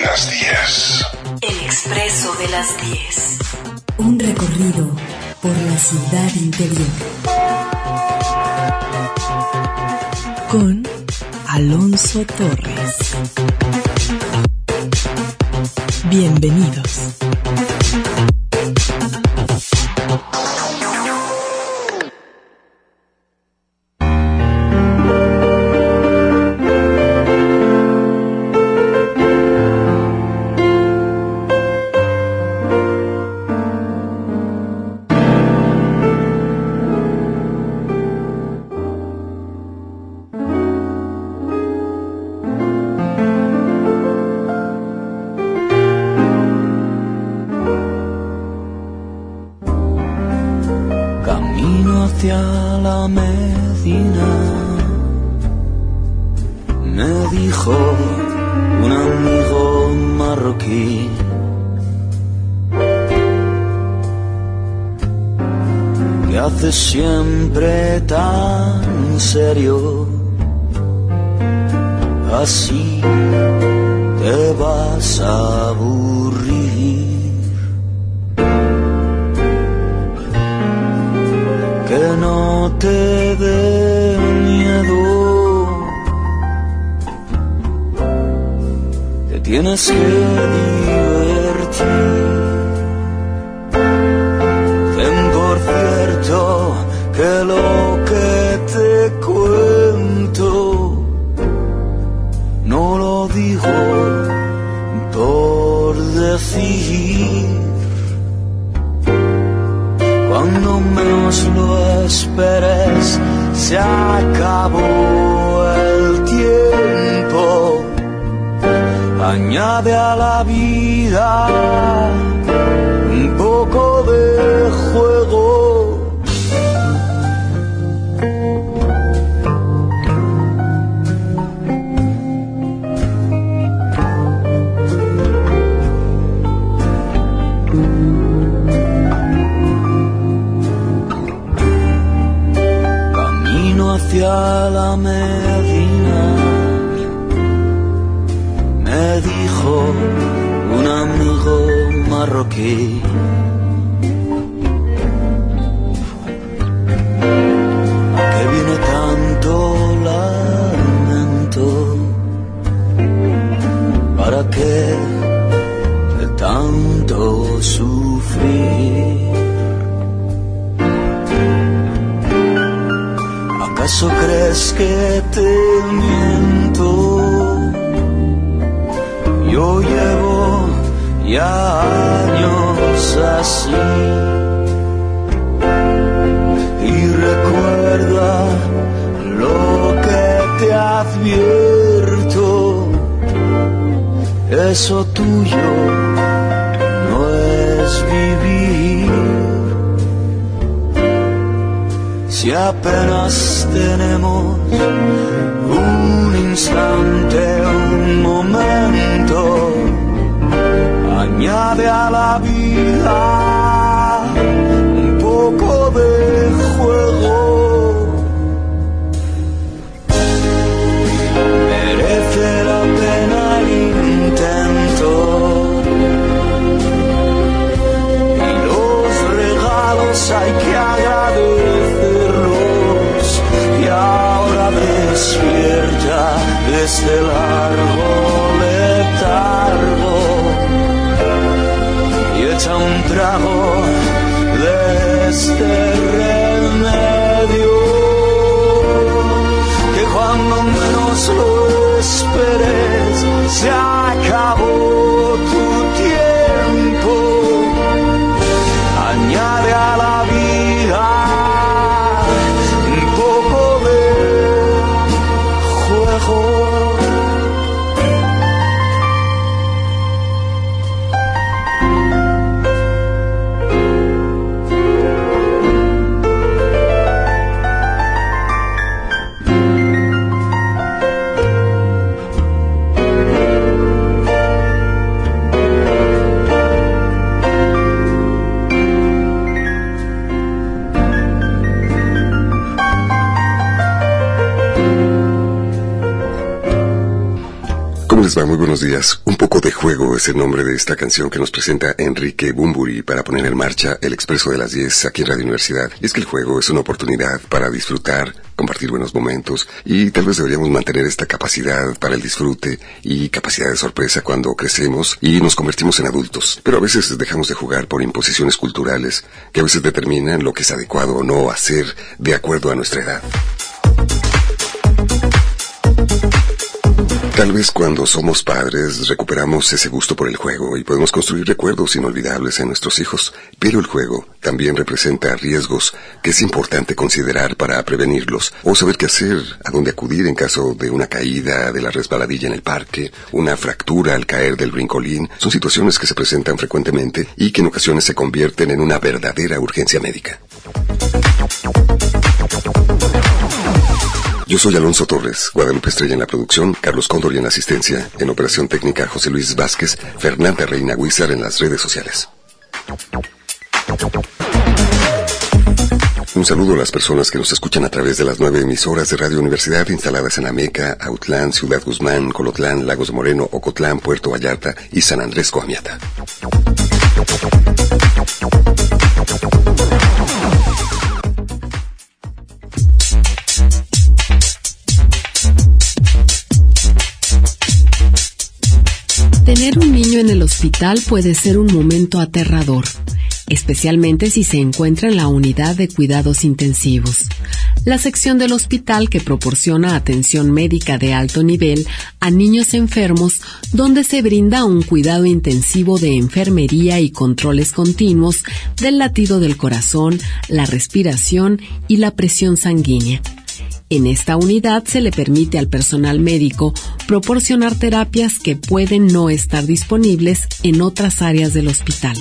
las 10. El Expreso de las 10. Un recorrido por la ciudad interior. Con Alonso Torres. Bienvenidos. Siempre tan serio, así te vas a aburrir. Que no te dé miedo, te tienes que divertir. Ten por cierto que lo que te cuento no lo digo por decir. Cuando menos lo esperes se acabó el tiempo. Añade a la vida un poco de juego. Hacia la Medina, me dijo un amigo marroquí. ¿A qué viene tanto lamento? ¿Para qué de tanto sufrir? ¿Acaso crees que te miento? Yo llevo ya años así. Y recuerda lo que te advierto. Eso tuyo no es vivir. Si apenas tenemos un instante, un momento, añade a la vida un poco de juego. Merece la pena el intento y los regalos hay que agradecer. Y ahora despierta de este largo letargo y buenos días. Un poco de juego es el nombre de esta canción que nos presenta Enrique Bunbury para poner en marcha el Expreso de las 10 aquí en Radio Universidad. Y es que el juego es una oportunidad para disfrutar, compartir buenos momentos y tal vez deberíamos mantener esta capacidad para el disfrute y capacidad de sorpresa cuando crecemos y nos convertimos en adultos. Pero a veces dejamos de jugar por imposiciones culturales que a veces determinan lo que es adecuado o no hacer de acuerdo a nuestra edad. Tal vez cuando somos padres recuperamos ese gusto por el juego y podemos construir recuerdos inolvidables en nuestros hijos, pero el juego también representa riesgos que es importante considerar para prevenirlos o saber qué hacer, a dónde acudir en caso de una caída de la resbaladilla en el parque, una fractura al caer del brincolín. Son situaciones que se presentan frecuentemente y que en ocasiones se convierten en una verdadera urgencia médica. Yo soy Alonso Torres, Guadalupe Estrella en la producción, Carlos Cóndor en la asistencia, en operación técnica José Luis Vázquez, Fernanda Reina Huizar en las redes sociales. Un saludo a las personas que nos escuchan a través de las 9 emisoras de Radio Universidad instaladas en Ameca, Autlán, Ciudad Guzmán, Colotlán, Lagos de Moreno, Ocotlán, Puerto Vallarta y San Andrés Coamiata. Tener un niño en el hospital puede ser un momento aterrador, especialmente si se encuentra en la unidad de cuidados intensivos, la sección del hospital que proporciona atención médica de alto nivel a niños enfermos, donde se brinda un cuidado intensivo de enfermería y controles continuos del latido del corazón, la respiración y la presión sanguínea. En esta unidad se le permite al personal médico proporcionar terapias que pueden no estar disponibles en otras áreas del hospital.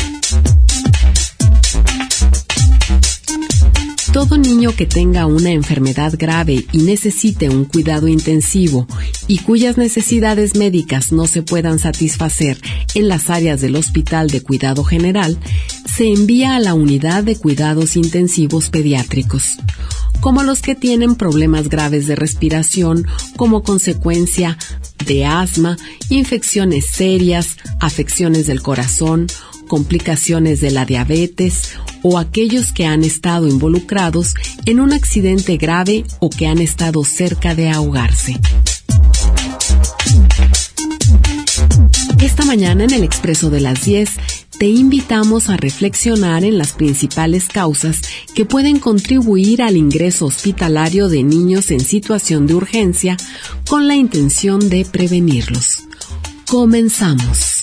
Todo niño que tenga una enfermedad grave y necesite un cuidado intensivo y cuyas necesidades médicas no se puedan satisfacer en las áreas del Hospital de Cuidado General, se envía a la Unidad de Cuidados Intensivos Pediátricos, como los que tienen problemas graves de respiración como consecuencia de asma, infecciones serias, afecciones del corazón, complicaciones de la diabetes o aquellos que han estado involucrados en un accidente grave o que han estado cerca de ahogarse. Esta mañana en el Expreso de las 10 te invitamos a reflexionar en las principales causas que pueden contribuir al ingreso hospitalario de niños en situación de urgencia con la intención de prevenirlos. Comenzamos.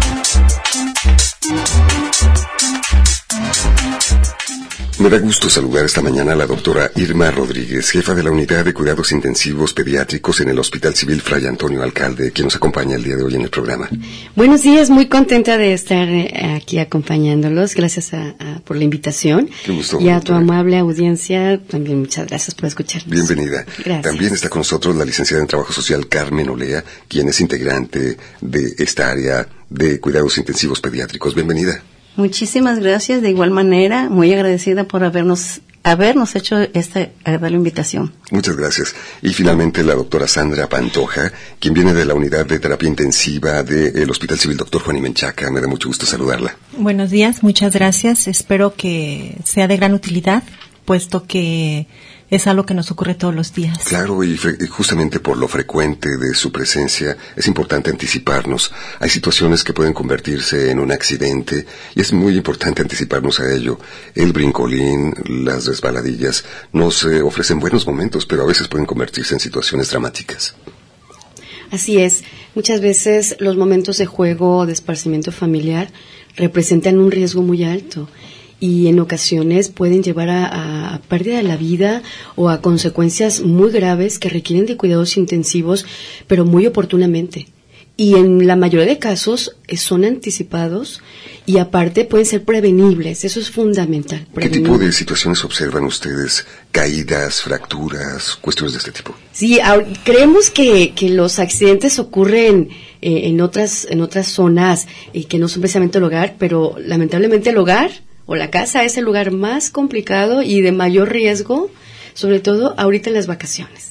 Me da gusto saludar esta mañana a la doctora Irma Rodríguez, jefa de la Unidad de Cuidados Intensivos Pediátricos en el Hospital Civil Fray Antonio Alcalde, quien nos acompaña el día de hoy en el programa. Buenos días, muy contenta de estar aquí acompañándolos. Gracias por la invitación. Qué gusto. Y a tu amable audiencia, también muchas gracias por escucharnos. Bienvenida. Gracias. También está con nosotros la licenciada en Trabajo Social Carmen Olea, quien es integrante de esta área de Cuidados Intensivos Pediátricos. Bienvenida. Muchísimas gracias, de igual manera, muy agradecida por habernos hecho esta agradable invitación. Muchas gracias. Y finalmente la doctora Sandra Pantoja, quien viene de la Unidad de Terapia Intensiva del Hospital Civil Dr. Juan y Menchaca. Me da mucho gusto saludarla. Buenos días, muchas gracias. Espero que sea de gran utilidad, puesto que es algo que nos ocurre todos los días. Claro, y justamente por lo frecuente de su presencia es importante anticiparnos. Hay situaciones que pueden convertirse en un accidente y es muy importante anticiparnos a ello. El brincolín, las resbaladillas, nos ofrecen buenos momentos, pero a veces pueden convertirse en situaciones dramáticas. Así es. Muchas veces los momentos de juego o de esparcimiento familiar representan un riesgo muy alto. Y en ocasiones pueden llevar a pérdida de la vida o a consecuencias muy graves que requieren de cuidados intensivos, pero muy oportunamente. Y en la mayoría de casos son anticipados y aparte pueden ser prevenibles. Eso es fundamental. ¿Qué tipo de situaciones observan ustedes? ¿Caídas, fracturas, cuestiones de este tipo? Sí, creemos que los accidentes ocurren en otras zonas que no son precisamente el hogar, pero lamentablemente el hogar o la casa es el lugar más complicado y de mayor riesgo, sobre todo ahorita en las vacaciones.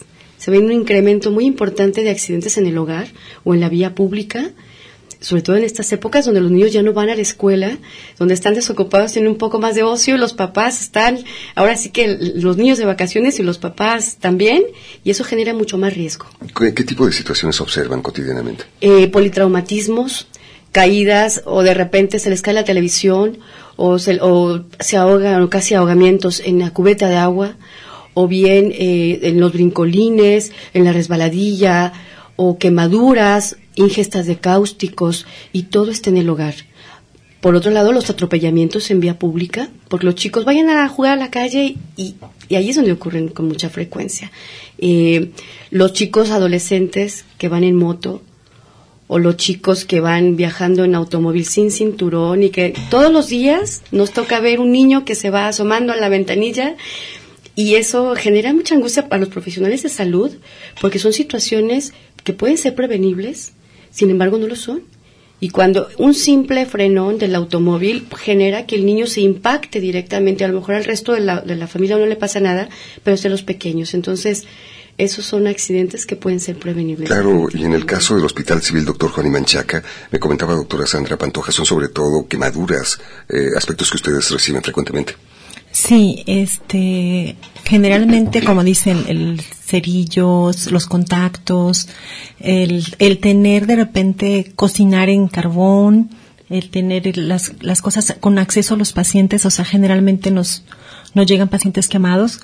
se ve un incremento muy importante de accidentes en el hogar o en la vía pública, sobre todo en estas épocas donde los niños ya no van a la escuela, donde están desocupados, tienen un poco más de ocio, y los papás están, ahora sí que los niños de vacaciones y los papás también, y eso genera mucho más riesgo. ¿Qué tipo de situaciones observan cotidianamente? Politraumatismos, caídas, o de repente se les cae la televisión, o se ahogan, o casi ahogamientos en la cubeta de agua, o bien en los brincolines, en la resbaladilla, o quemaduras, ingestas de cáusticos, y todo está en el hogar. Por otro lado, los atropellamientos en vía pública, porque los chicos vayan a jugar a la calle y ahí es donde ocurren con mucha frecuencia. Los chicos adolescentes que van en moto, o los chicos que van viajando en automóvil sin cinturón, y que todos los días nos toca ver un niño que se va asomando a la ventanilla, y eso genera mucha angustia para los profesionales de salud, porque son situaciones que pueden ser prevenibles, sin embargo no lo son. Y cuando un simple frenón del automóvil genera que el niño se impacte directamente, a lo mejor al resto de la familia no le pasa nada, pero es de los pequeños. Entonces, esos son accidentes que pueden ser prevenibles. Claro, y en el caso del Hospital Civil Dr. Juan Imanchaca, me comentaba doctora Sandra Pantoja, son sobre todo quemaduras, aspectos que ustedes reciben frecuentemente. Sí, generalmente, como dicen, el cerillos, los contactos, el tener de repente cocinar en carbón, el tener las cosas con acceso a los pacientes, o sea, generalmente nos llegan pacientes quemados.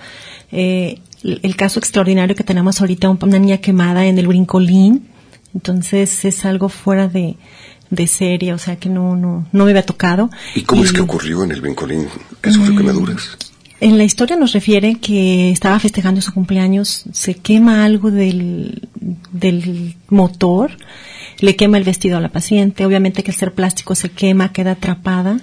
El caso extraordinario que tenemos ahorita, una niña quemada en el brincolín, entonces es algo fuera de serie, o sea que no me había tocado. ¿Y cómo es que ocurrió en el brincolín? ¿Que sufrió quemaduras? En la historia nos refiere que estaba festejando su cumpleaños, se quema algo del motor, le quema el vestido a la paciente, obviamente que al ser plástico se quema, queda atrapada,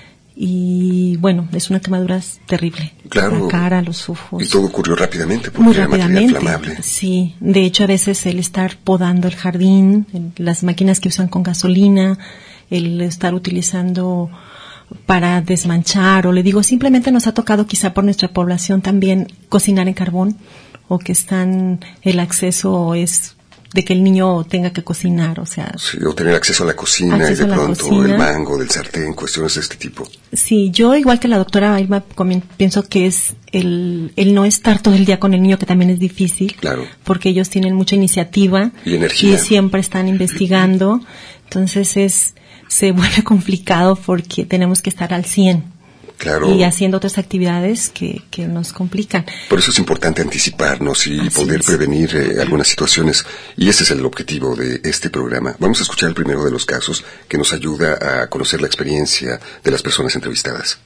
y bueno, es una quemadura terrible. Claro. La cara, los ojos. Y todo ocurrió rápidamente porque muy era rápidamente, material flamable. Sí, de hecho a veces el estar podando el jardín, las máquinas que usan con gasolina, el estar utilizando para desmanchar, o le digo, simplemente nos ha tocado quizá por nuestra población también cocinar en carbón, o que el acceso es de que el niño tenga que cocinar, o sea... Sí, o tener acceso a la cocina y de pronto el mango del sartén, cuestiones de este tipo. Sí, yo igual que la doctora Irma pienso que es el no estar todo el día con el niño, que también es difícil. Claro. Porque ellos tienen mucha iniciativa. Y energía. Y siempre están investigando. Entonces se vuelve complicado porque tenemos que estar al 100. Claro. Y haciendo otras actividades que nos complican. Por eso es importante anticiparnos y Así poder prevenir algunas situaciones. Y ese es el objetivo de este programa. Vamos a escuchar el primero de los casos que nos ayuda a conocer la experiencia de las personas entrevistadas.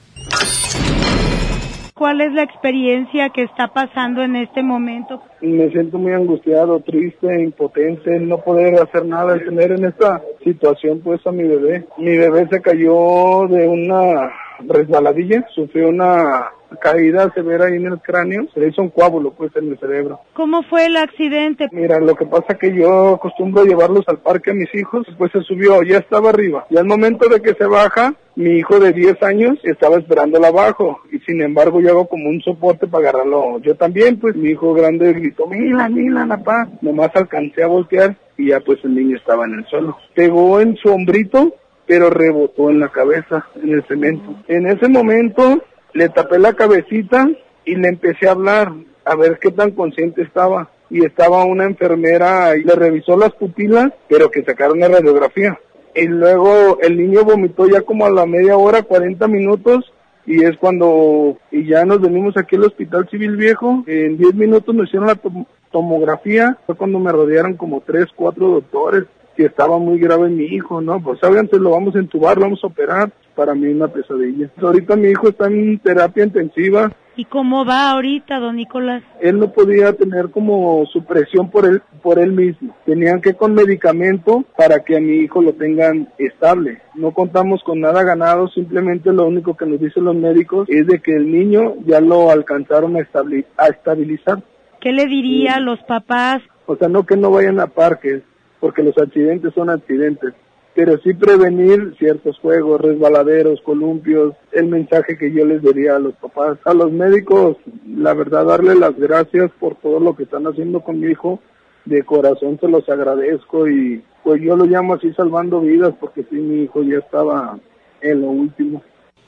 ¿Cuál es la experiencia que está pasando en este momento? Me siento muy angustiado, triste, impotente, no poder hacer nada, tener en esta situación pues a mi bebé. Mi bebé se cayó de una resbaladilla, sufrió una caída severa ahí en el cráneo, se le hizo un coágulo pues en el cerebro. ¿Cómo fue el accidente? Mira, lo que pasa que yo acostumbro llevarlos al parque a mis hijos, pues se subió, ya estaba arriba, y al momento de que se baja, mi hijo de 10 años estaba esperándola abajo, y sin embargo yo hago como un soporte para agarrarlo. Yo también, pues mi hijo grande gritó, Mila, papá, nomás alcancé a voltear, y ya pues el niño estaba en el suelo. Pegó en su hombrito, pero rebotó en la cabeza, en el cemento. En ese momento le tapé la cabecita y le empecé a hablar, a ver qué tan consciente estaba. Y estaba una enfermera y le revisó las pupilas, pero que sacaron la radiografía. Y luego el niño vomitó ya como a la media hora, 40 minutos, y es cuando y ya nos venimos aquí al Hospital Civil Viejo. En 10 minutos nos hicieron la tomografía, fue cuando me rodearon como 3, 4 doctores. Que estaba muy grave mi hijo, ¿no? Pues obviamente lo vamos a entubar, lo vamos a operar. Para mí una pesadilla. Ahorita mi hijo está en terapia intensiva. ¿Y cómo va ahorita, don Nicolás? Él no podía tener como su presión por él mismo. Tenían que con medicamento para que a mi hijo lo tengan estable. No contamos con nada ganado, simplemente lo único que nos dicen los médicos es de que el niño ya lo alcanzaron a estabilizar. ¿Qué le diría a los papás? O sea, no que no vayan a parques, porque los accidentes son accidentes. pero sí prevenir ciertos juegos, resbaladeros, columpios. El mensaje que yo les diría a los papás, a los médicos, la verdad, darle las gracias por todo lo que están haciendo con mi hijo. De corazón se los agradezco y pues yo lo llamo así salvando vidas, porque sí, mi hijo ya estaba en lo último.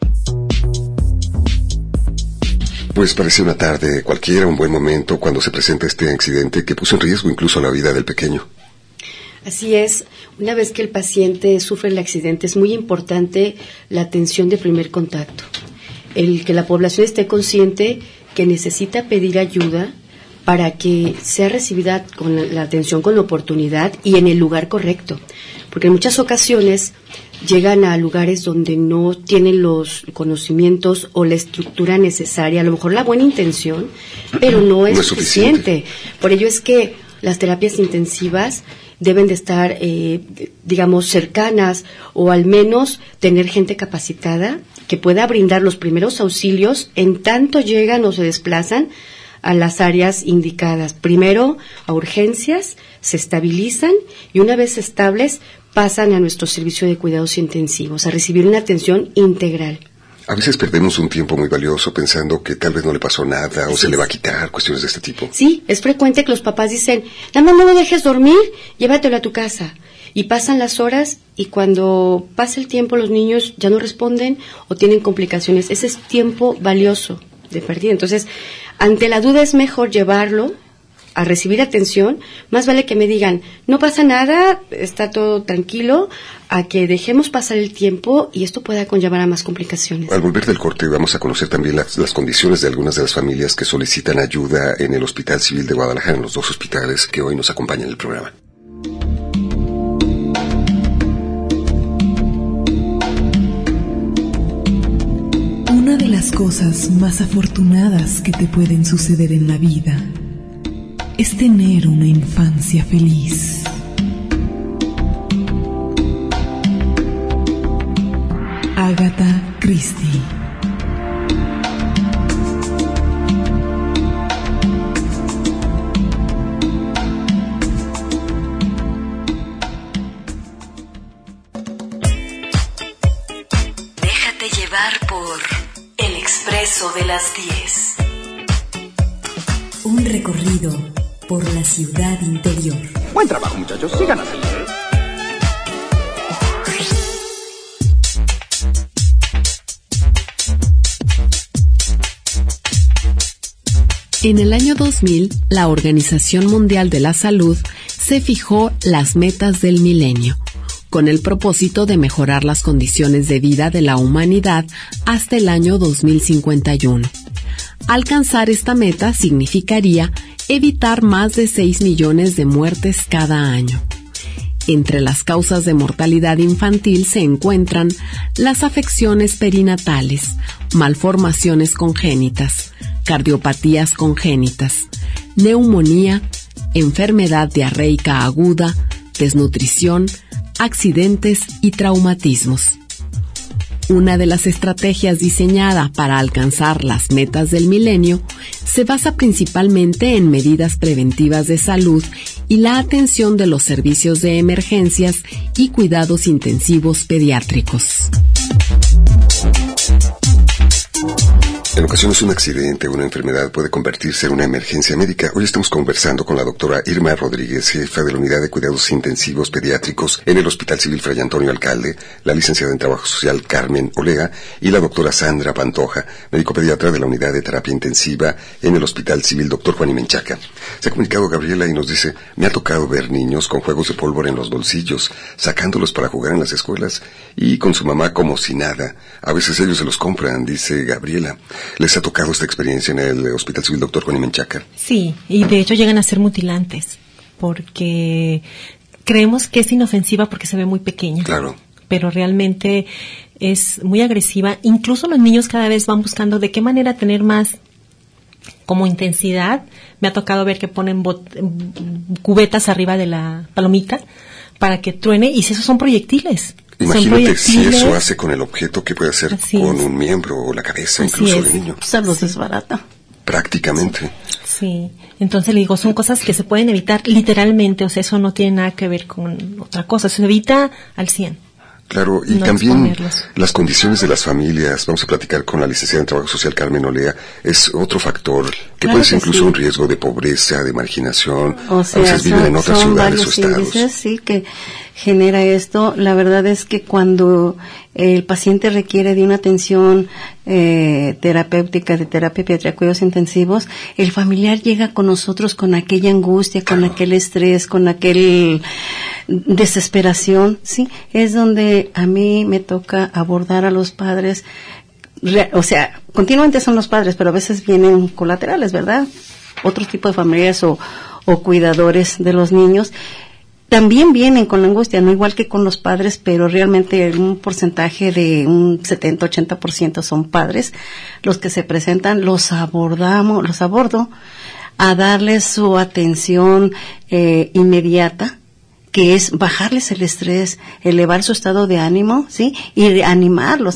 Pues parece una tarde cualquiera, un buen momento cuando se presenta este accidente que puso en riesgo incluso la vida del pequeño. Así es, una vez que el paciente sufre el accidente es muy importante la atención de primer contacto. El que la población esté consciente que necesita pedir ayuda para que sea recibida con la atención con la oportunidad y en el lugar correcto. Porque en muchas ocasiones llegan a lugares donde no tienen los conocimientos o la estructura necesaria, a lo mejor la buena intención, pero no es suficiente. Por ello es que las terapias intensivas deben de estar, cercanas o al menos tener gente capacitada que pueda brindar los primeros auxilios en tanto llegan o se desplazan a las áreas indicadas. Primero a urgencias, se estabilizan y una vez estables pasan a nuestro servicio de cuidados intensivos, a recibir una atención integral. A veces perdemos un tiempo muy valioso pensando que tal vez no le pasó nada o se le va a quitar, cuestiones de este tipo. Sí, es frecuente que los papás dicen, nada más no lo dejes dormir, llévatelo a tu casa. Y pasan las horas y cuando pasa el tiempo los niños ya no responden o tienen complicaciones. Ese es tiempo valioso de pérdida. Entonces, ante la duda es mejor llevarlo a recibir atención, más vale que me digan, no pasa nada, está todo tranquilo, a que dejemos pasar el tiempo y esto pueda conllevar a más complicaciones. Al volver del corte vamos a conocer también las condiciones de algunas de las familias que solicitan ayuda en el Hospital Civil de Guadalajara, en los dos hospitales que hoy nos acompañan en el programa. Una de las cosas más afortunadas que te pueden suceder en la vida es tener una infancia feliz. Agatha Christie. Déjate llevar por El Expreso de las 10. Un recorrido por la ciudad interior. Buen trabajo, muchachos. Sigan así. En el año 2000, la Organización Mundial de la Salud se fijó las metas del milenio, con el propósito de mejorar las condiciones de vida de la humanidad hasta el año 2051. Alcanzar esta meta significaría evitar más de 6 millones de muertes cada año. Entre las causas de mortalidad infantil se encuentran las afecciones perinatales, malformaciones congénitas, cardiopatías congénitas, neumonía, enfermedad diarreica aguda, desnutrición, accidentes y traumatismos. Una de las estrategias diseñada para alcanzar las metas del milenio se basa principalmente en medidas preventivas de salud y la atención de los servicios de emergencias y cuidados intensivos pediátricos. En ocasiones un accidente o una enfermedad puede convertirse en una emergencia médica. Hoy estamos conversando con la doctora Irma Rodríguez, jefa de la Unidad de Cuidados Intensivos Pediátricos en el Hospital Civil Fray Antonio Alcalde, la licenciada en Trabajo Social Carmen Olega y la doctora Sandra Pantoja, médico pediatra de la Unidad de Terapia Intensiva en el Hospital Civil Dr. Juan y Menchaca. Se ha comunicado Gabriela y nos dice, me ha tocado ver niños con juegos de pólvora en los bolsillos, sacándolos para jugar en las escuelas y con su mamá como si nada. A veces ellos se los compran, dice Gabriela. ¿Les ha tocado esta experiencia en el Hospital Civil Dr. Juan y Menchaca? Sí, y de hecho llegan a ser mutilantes, porque creemos que es inofensiva porque se ve muy pequeña. Claro. Pero realmente es muy agresiva. Incluso los niños cada vez van buscando de qué manera tener más como intensidad. Me ha tocado ver que ponen cubetas arriba de la palomita para que truene, y si esos son proyectiles. Imagínate si eso hace con el objeto, que puede hacer con un miembro o la cabeza, incluso del niño. Se los desbarata. Prácticamente. Sí, entonces le digo, son cosas que se pueden evitar literalmente, o sea, eso no tiene nada que ver con otra cosa, se evita al 100%. Claro, y no también las condiciones de las familias, vamos a platicar con la licenciada en Trabajo Social Carmen Olea, es otro factor que puede ser incluso un riesgo de pobreza, de marginación, o sea, a veces viven en otras ciudades o estados. Índices, sí, que genera esto. La verdad es que cuando el paciente requiere de una atención terapéutica, de terapia pediátrica, cuidados intensivos, el familiar llega con nosotros con aquella angustia, con aquel estrés, con aquel desesperación, sí, es donde a mí me toca abordar a los padres, o sea, continuamente son los padres, pero a veces vienen colaterales, ¿verdad? Otro tipo de familias o cuidadores de los niños también vienen con la angustia, no igual que con los padres, pero realmente un porcentaje de un 70-80% son padres los que se presentan. Los abordo a darles su atención inmediata, que es bajarles el estrés, elevar su estado de ánimo, ¿sí? Y animarlos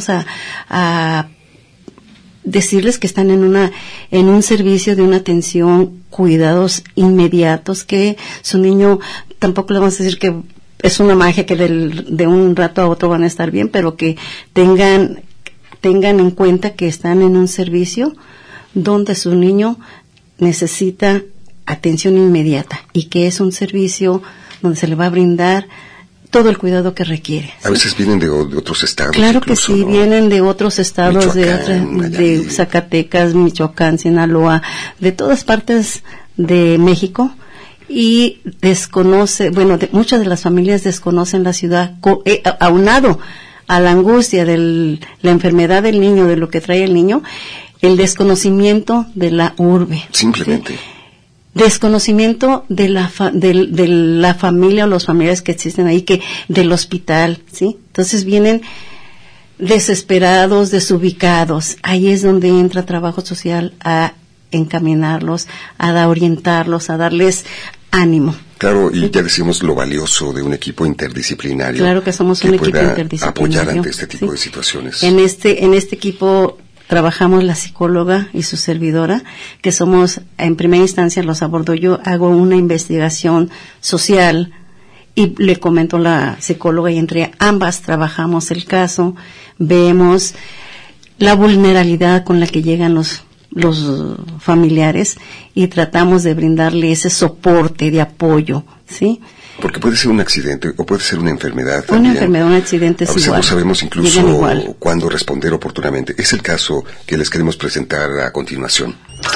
a decirles que están en un servicio de una atención, cuidados inmediatos, que su niño, tampoco le vamos a decir que es una magia que de un rato a otro van a estar bien, pero que tengan en cuenta que están en un servicio donde su niño necesita atención inmediata y que es un servicio donde se le va a brindar todo el cuidado que requiere. A veces vienen de otros estados. Claro que sí, ¿no? Vienen de otros estados, de Zacatecas, Michoacán, Sinaloa, de todas partes de México, y muchas de las familias desconocen la ciudad, aunado a la angustia de la enfermedad del niño, de lo que trae el niño, el desconocimiento de la urbe. Simplemente. ¿Sí? Desconocimiento de la familia o los familiares que existen ahí, del hospital, ¿sí? Entonces vienen desesperados, desubicados. Ahí es donde entra trabajo social a encaminarlos, a orientarlos, a darles ánimo. Claro, y ya decimos lo valioso de un equipo interdisciplinario. Claro que somos un equipo interdisciplinario. Apoyar ante este tipo de situaciones. En este equipo trabajamos la psicóloga y su servidora, que somos, en primera instancia los abordo yo, hago una investigación social y le comento a la psicóloga, y entre ambas trabajamos el caso, vemos la vulnerabilidad con la que llegan los familiares y tratamos de brindarle ese soporte de apoyo, ¿sí? Porque puede ser un accidente o puede ser una enfermedad también. Una enfermedad, un accidente es igual. A veces no sabemos incluso cuándo responder oportunamente. Es el caso que les queremos presentar a continuación.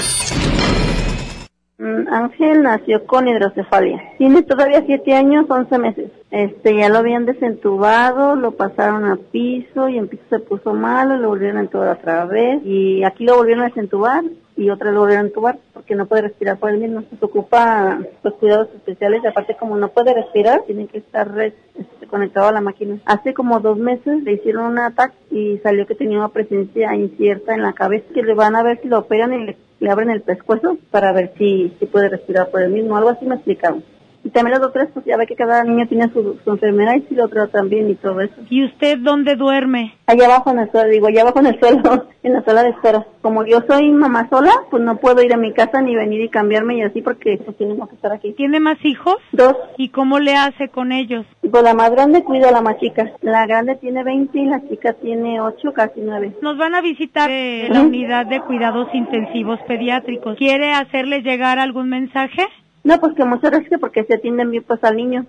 Ángel nació con hidrocefalia. Tiene todavía 7 años, 11 meses. Ya lo habían desentubado, lo pasaron a piso y en piso se puso malo, lo volvieron a entubar otra vez y aquí lo volvieron a desentubar y otra vez lo volvieron a entubar porque no puede respirar por él mismo. Se ocupa los cuidados especiales y aparte como no puede respirar, tiene que estar conectado a la máquina. Hace como 2 meses le hicieron un ataque y salió que tenía una presencia incierta en la cabeza, que le van a ver si lo operan y le abren el pescuezo para ver si puede respirar por él mismo. Algo así me explicaron. Y también los doctores, pues ya ve que cada niño tiene su enfermedad y si lo tratan bien y todo eso. ¿Y usted dónde duerme? Allá abajo en el suelo, en la sala de espera. Como yo soy mamá sola, pues no puedo ir a mi casa ni venir y cambiarme y así porque pues tenemos que estar aquí. ¿Tiene más hijos? 2. ¿Y cómo le hace con ellos? Pues la más grande cuida a la más chica. La grande tiene 20 y la chica tiene 8, casi 9. Nos van a visitar la unidad de cuidados intensivos pediátricos. ¿Quiere hacerles llegar algún mensaje? No, pues que muchas gracias porque se atienden bien pues al niño.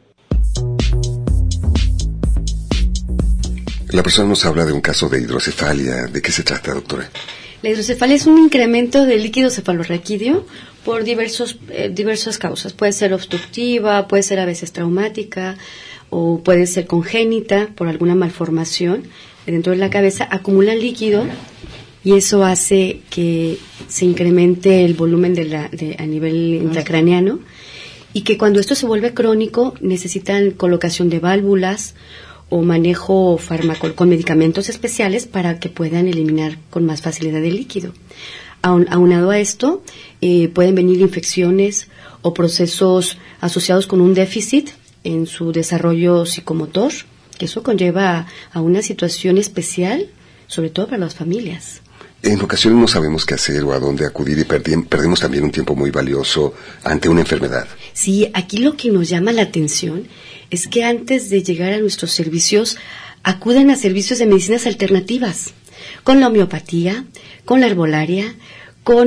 La persona nos habla de un caso de hidrocefalia. ¿De qué se trata, doctora? La hidrocefalia es un incremento del líquido cefalorraquídeo por diversas causas. Puede ser obstructiva, puede ser a veces traumática o puede ser congénita por alguna malformación dentro de la cabeza. Acumulan líquido y eso hace que se incremente el volumen a nivel intracraneano y que cuando esto se vuelve crónico necesitan colocación de válvulas o manejo con medicamentos especiales para que puedan eliminar con más facilidad el líquido. Aunado a esto, pueden venir infecciones o procesos asociados con un déficit en su desarrollo psicomotor, que eso conlleva a una situación especial, sobre todo para las familias. En ocasiones no sabemos qué hacer o a dónde acudir y perdemos también un tiempo muy valioso ante una enfermedad. Sí, aquí lo que nos llama la atención es que antes de llegar a nuestros servicios, acuden a servicios de medicinas alternativas, con la homeopatía, con la herbolaria, con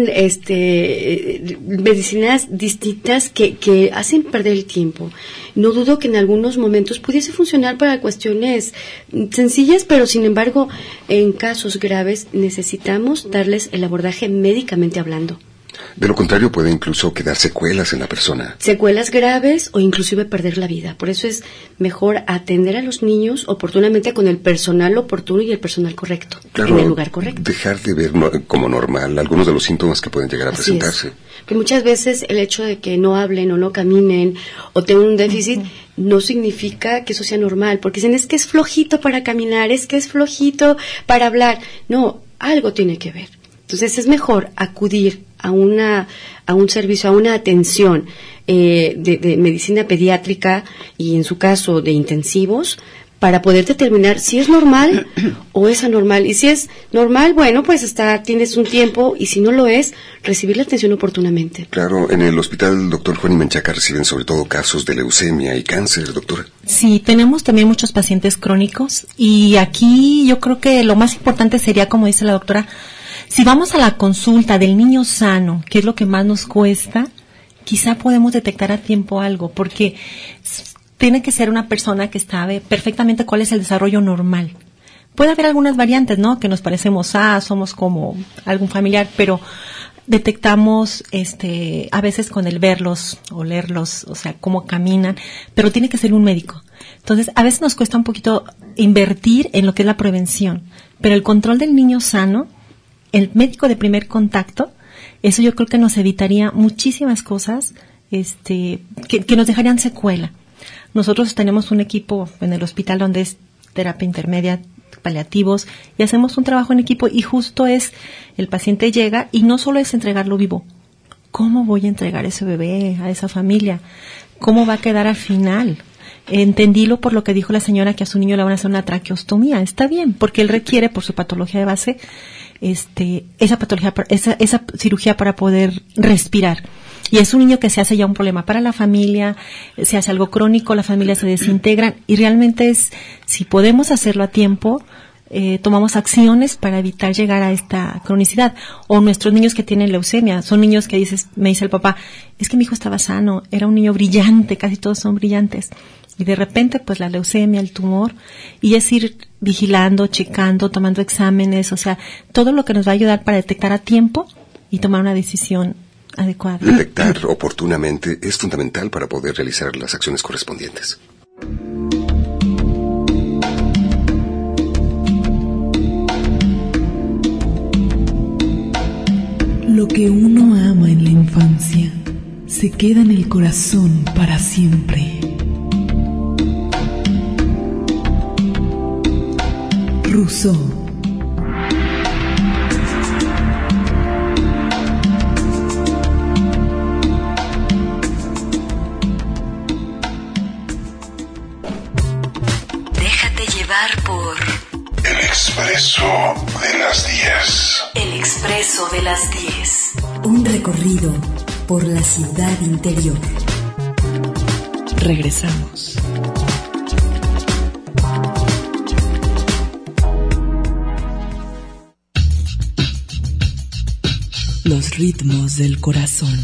medicinas distintas que hacen perder el tiempo. No dudo que en algunos momentos pudiese funcionar para cuestiones sencillas, pero sin embargo, en casos graves necesitamos darles el abordaje médicamente hablando. De lo contrario, puede incluso quedar secuelas en la persona. Secuelas graves o inclusive perder la vida. Por eso es mejor atender a los niños oportunamente con el personal oportuno y el personal correcto, claro, en el lugar correcto. Dejar de ver como normal algunos de los síntomas que pueden llegar a presentarse. Que muchas veces el hecho de que no hablen o no caminen o tengan un déficit no significa que eso sea normal, porque dicen es que es flojito para caminar, es que es flojito para hablar. No, algo tiene que ver. Entonces es mejor acudir a un servicio, a una atención de medicina pediátrica y en su caso de intensivos para poder determinar si es normal o es anormal. Y si es normal, bueno, pues tienes un tiempo, y si no lo es, recibir la atención oportunamente. Claro, en el hospital Dr. Juan y Menchaca reciben sobre todo casos de leucemia y cáncer, doctora. Sí, tenemos también muchos pacientes crónicos y aquí yo creo que lo más importante sería, como dice la doctora, si vamos a la consulta del niño sano, que es lo que más nos cuesta, quizá podemos detectar a tiempo algo, porque tiene que ser una persona que sabe perfectamente cuál es el desarrollo normal. Puede haber algunas variantes, ¿no? Que nos parecemos somos como algún familiar, pero detectamos a veces con el verlos, olerlos, o sea, cómo caminan, pero tiene que ser un médico. Entonces, a veces nos cuesta un poquito invertir en lo que es la prevención, pero el control del niño sano, el médico de primer contacto, eso yo creo que nos evitaría muchísimas cosas que nos dejarían secuela. Nosotros tenemos un equipo en el hospital donde es terapia intermedia, paliativos, y hacemos un trabajo en equipo, y justo el paciente llega y no solo es entregarlo vivo. ¿Cómo voy a entregar ese bebé a esa familia? ¿Cómo va a quedar al final? Entendílo por lo que dijo la señora, que a su niño le van a hacer una traqueostomía. Está bien, porque él requiere, por su patología de base, esa patología, esa cirugía para poder respirar. Y es un niño que se hace ya un problema para la familia, se hace algo crónico, la familia se desintegra, y realmente si podemos hacerlo a tiempo, tomamos acciones para evitar llegar a esta cronicidad. O nuestros niños que tienen leucemia, son niños que me dice el papá, es que mi hijo estaba sano, era un niño brillante, casi todos son brillantes. Y de repente, pues la leucemia, el tumor, y es ir vigilando, checando, tomando exámenes, o sea, todo lo que nos va a ayudar para detectar a tiempo y tomar una decisión adecuada. Detectar oportunamente es fundamental para poder realizar las acciones correspondientes. Lo que uno ama en la infancia se queda en el corazón para siempre. Rousseau. Déjate llevar por El Expreso de las 10. El Expreso de las 10. Un recorrido por la ciudad interior. Regresamos. Los ritmos del corazón.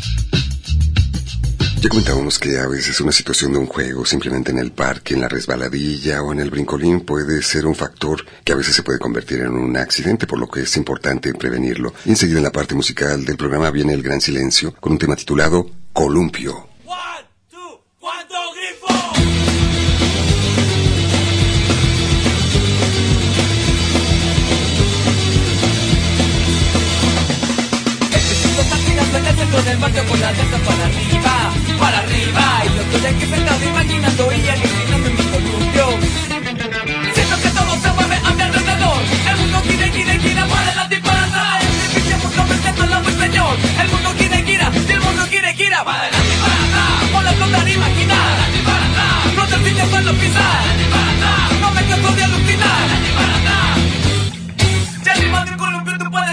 Ya comentábamos que a veces una situación de un juego, simplemente en el parque, en la resbaladilla o en el brincolín, puede ser un factor que a veces se puede convertir en un accidente, por lo que es importante prevenirlo. Y enseguida en la parte musical del programa viene El Gran Silencio, con un tema titulado Columpio. Del barrio con la danza para arriba, y yo estoy aquí sentado imaginando y alucinando en mi columpio. Siento que todo se mueve a mi alrededor, el mundo gira, para adelante y para atrás. El mundo me siento al lado, señor, el mundo gira, y el mundo gira, para adelante y para atrás. Por la flota de imaginar, adelante y para atrás. No te olvides cuando pisar, adelante y para atrás. No me canso de alucinar, adelante y para atrás. Ya arriba del columpio tú puedes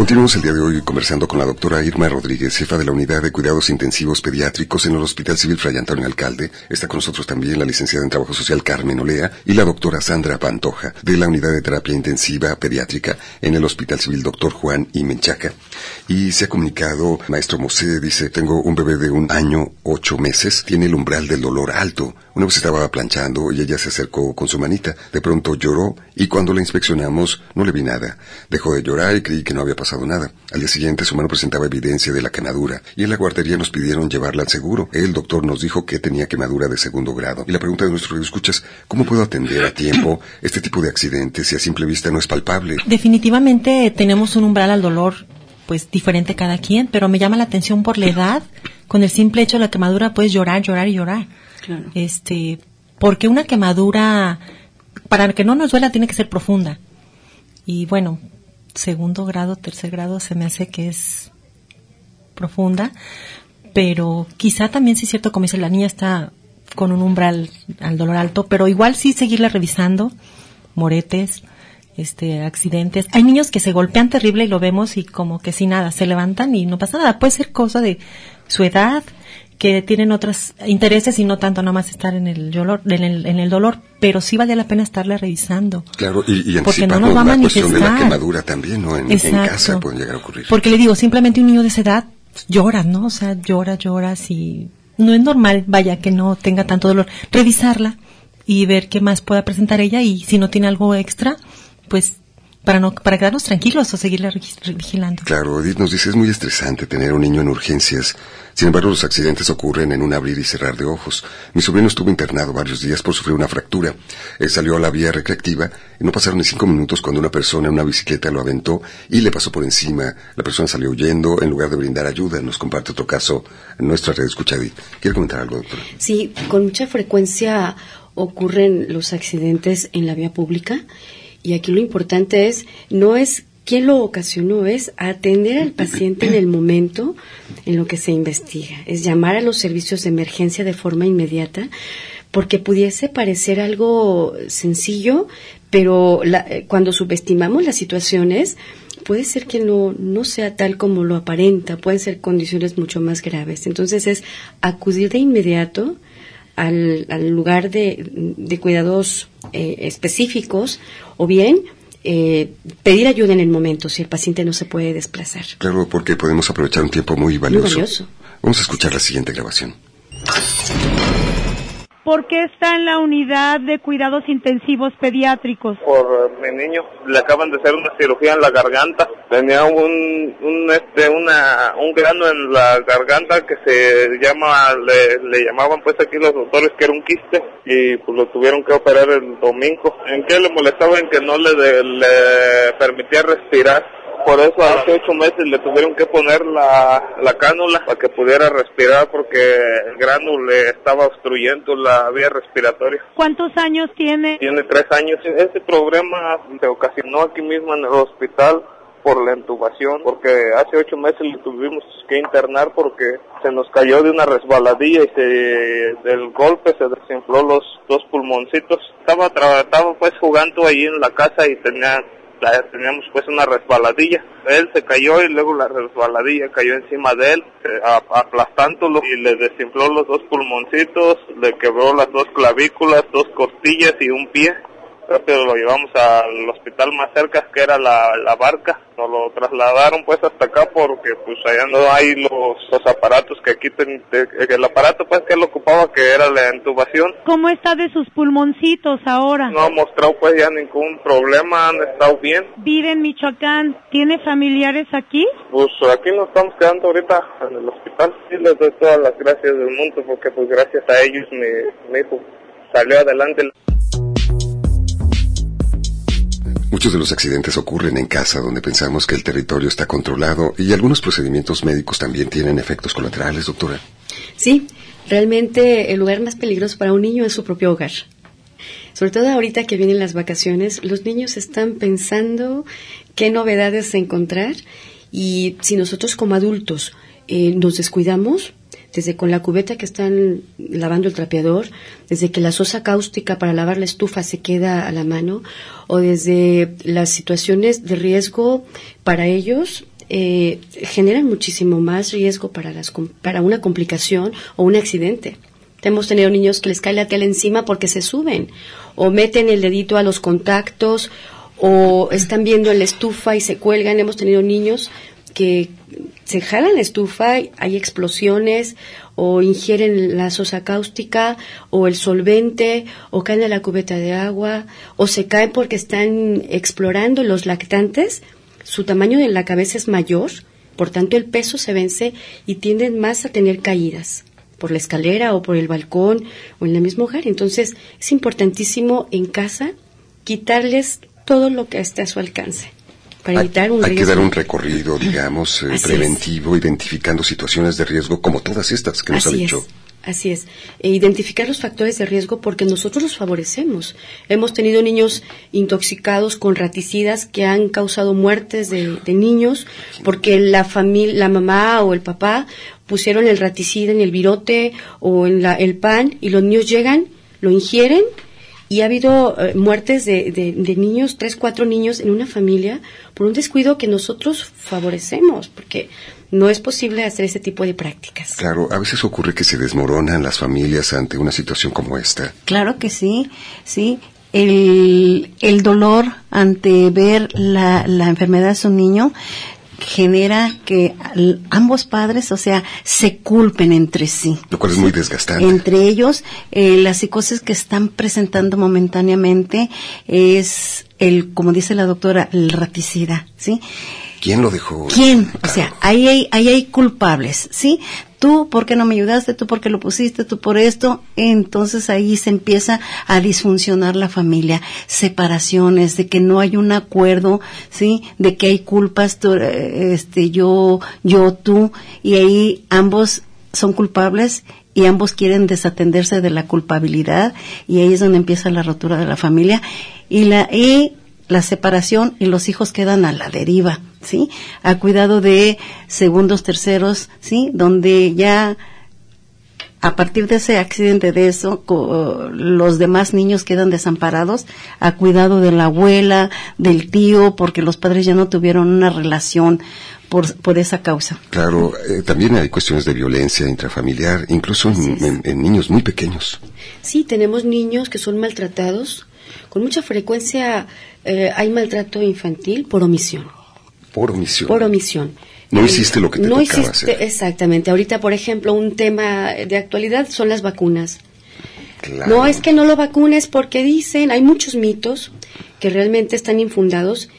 Continuamos el día de hoy conversando con la doctora Irma Rodríguez, jefa de la Unidad de Cuidados Intensivos Pediátricos en el Hospital Civil Fray Antonio Alcalde. Está con nosotros también la licenciada en Trabajo Social Carmen Olea y la doctora Sandra Pantoja, de la Unidad de Terapia Intensiva Pediátrica en el Hospital Civil Dr. Juan y Menchaca. Y se ha comunicado, maestro Mosé, dice, tengo un bebé de 1 año, 8 meses, tiene el umbral del dolor alto. Una vez estaba planchando y ella se acercó con su manita. De pronto lloró y cuando la inspeccionamos no le vi nada. Dejó de llorar y creí que no había pasado nada. Al día siguiente su mano presentaba evidencia de la quemadura y en la guardería nos pidieron llevarla al seguro. El doctor nos dijo que tenía quemadura de 2º grado. Y la pregunta de nuestro radioescucha es, ¿cómo puedo atender a tiempo este tipo de accidentes si a simple vista no es palpable? Definitivamente tenemos un umbral al dolor pues diferente cada quien, pero me llama la atención por la edad. Con el simple hecho de la quemadura puedes llorar, llorar y llorar. Claro. Porque una quemadura, para que no nos duela, tiene que ser profunda. Y bueno, 2º grado, 3er grado se me hace que es profunda, pero quizá también sí es cierto, como dice, la niña está con un umbral al dolor alto, pero igual sí seguirla revisando, moretes, accidentes. Hay niños que se golpean terrible y lo vemos y como que sin nada, se levantan y no pasa nada. Puede ser cosa de su edad, que tienen otros intereses y no tanto nada más estar en el dolor, pero sí vale la pena estarla revisando. Claro, y porque anticipamos no nos va a la manifestar. Cuestión de la quemadura también, ¿no? En casa pueden llegar a ocurrir. Porque le digo, simplemente un niño de esa edad llora, ¿no? O sea, lloras y no es normal, vaya, que no tenga tanto dolor. Revisarla y ver qué más pueda presentar ella y si no tiene algo extra, pues para quedarnos tranquilos o seguirla vigilando. Claro, Edith nos dice, es muy estresante tener un niño en urgencias. Sin embargo, los accidentes ocurren en un abrir y cerrar de ojos. Mi sobrino estuvo internado varios días por sufrir una fractura. Salió a la vía recreativa y no pasaron ni 5 minutos cuando una persona en una bicicleta lo aventó y le pasó por encima. La persona salió huyendo en lugar de brindar ayuda. Nos comparte otro caso en nuestra red. Escucha, Edith. ¿Quiere comentar algo, doctora? Sí, con mucha frecuencia ocurren los accidentes en la vía pública. Y aquí lo importante no es quién lo ocasionó, es atender al paciente en el momento en lo que se investiga. Es llamar a los servicios de emergencia de forma inmediata, porque pudiese parecer algo sencillo, pero cuando subestimamos las situaciones, puede ser que no sea tal como lo aparenta, pueden ser condiciones mucho más graves. Entonces es acudir de inmediato al lugar de cuidados específicos, o bien pedir ayuda en el momento si el paciente no se puede desplazar. Claro, porque podemos aprovechar un tiempo muy valioso. Vamos a escuchar la siguiente grabación. ¿Por qué está en la unidad de cuidados intensivos pediátricos? Por mi niño, le acaban de hacer una cirugía en la garganta. Tenía un grano en la garganta que se llama, le llamaban pues aquí los doctores que era un quiste, y pues lo tuvieron que operar el domingo. ¿En qué le molestaba? En que no le permitía respirar. Por eso hace 8 meses le tuvieron que poner la cánula para que pudiera respirar, porque el grano le estaba obstruyendo la vía respiratoria. ¿Cuántos años tiene? Tiene 3 años. Este problema se ocasionó aquí mismo en el hospital por la intubación, porque hace 8 meses le tuvimos que internar porque se nos cayó de una resbaladilla y del golpe se desinfló los 2 pulmoncitos. Estaba pues jugando ahí en la casa y teníamos pues una resbaladilla. Él se cayó y luego la resbaladilla cayó encima de él, aplastándolo, y le desinfló los 2 pulmoncitos, le quebró las 2 clavículas, 2 costillas y un pie. Pero lo llevamos al hospital más cerca, que era la Barca. Nos lo trasladaron pues hasta acá porque pues allá no hay los aparatos que aquí el aparato pues que él ocupaba, que era la intubación. ¿Cómo está de sus pulmoncitos ahora? No ha mostrado pues ya ningún problema, han estado bien. Vive en Michoacán, ¿tiene familiares aquí? Pues aquí nos estamos quedando ahorita en el hospital. Sí, les doy todas las gracias del mundo, porque pues gracias a ellos mi hijo salió adelante. Muchos de los accidentes ocurren en casa, donde pensamos que el territorio está controlado, y algunos procedimientos médicos también tienen efectos colaterales, doctora. Sí, realmente el lugar más peligroso para un niño es su propio hogar. Sobre todo ahorita que vienen las vacaciones, los niños están pensando qué novedades encontrar, y si nosotros como adultos nos descuidamos, desde con la cubeta que están lavando el trapeador, desde que la sosa cáustica para lavar la estufa se queda a la mano, o desde las situaciones de riesgo para ellos generan muchísimo más riesgo para una complicación o un accidente. Hemos tenido niños que les cae la tela encima porque se suben, o meten el dedito a los contactos, o están viendo en la estufa y se cuelgan. Hemos tenido niños que se jalan la estufa, hay explosiones, o ingieren la sosa cáustica, o el solvente, o caen a la cubeta de agua, o se caen porque están explorando. Los lactantes, su tamaño de la cabeza es mayor, por tanto el peso se vence y tienden más a tener caídas por la escalera o por el balcón o en el mismo hogar. Entonces es importantísimo en casa quitarles todo lo que esté a su alcance para evitar un riesgo. Hay que dar un recorrido, digamos, preventivo, identificando situaciones de riesgo como todas estas que nos ha dicho. Así es, identificar los factores de riesgo porque nosotros los favorecemos. Hemos tenido niños intoxicados con raticidas que han causado muertes de niños porque la mamá o el papá pusieron el raticida en el virote o en el pan, y los niños llegan, lo ingieren, y ha habido muertes de niños, 3, 4 niños en una familia por un descuido que nosotros favorecemos, porque no es posible hacer ese tipo de prácticas. Claro, a veces ocurre que se desmoronan las familias ante una situación como esta. Claro que sí, sí. El dolor ante ver la enfermedad de su niño genera que ambos padres, o sea, se culpen entre sí. Lo cual es muy desgastante. Entre ellos, la psicosis que están presentando momentáneamente es como dice la doctora, el raticida, ¿sí? ¿Quién lo dejó? ¿Quién? Claro. O sea, ahí hay culpables, ¿sí? Tú, ¿por qué no me ayudaste? Tú, ¿por qué lo pusiste? Tú, por esto. Entonces ahí se empieza a disfuncionar la familia. Separaciones, de que no hay un acuerdo, ¿sí? De que hay culpas, yo, tú. Y ahí ambos son culpables y ambos quieren desatenderse de la culpabilidad. Y ahí es donde empieza la rotura de la familia. Y la separación, y los hijos quedan a la deriva, ¿sí? A cuidado de segundos, terceros, ¿sí? Donde ya a partir de ese accidente, de eso, los demás niños quedan desamparados a cuidado de la abuela, del tío, porque los padres ya no tuvieron una relación por esa causa. Claro, también hay cuestiones de violencia intrafamiliar, incluso en niños muy pequeños. Sí, tenemos niños que son maltratados. Con mucha frecuencia hay maltrato infantil por omisión. Por omisión. Por omisión. No hiciste lo que te tocaba hacer. Exactamente. Ahorita, por ejemplo, un tema de actualidad son las vacunas. Claro. No es que no lo vacunes porque dicen, hay muchos mitos que realmente están infundados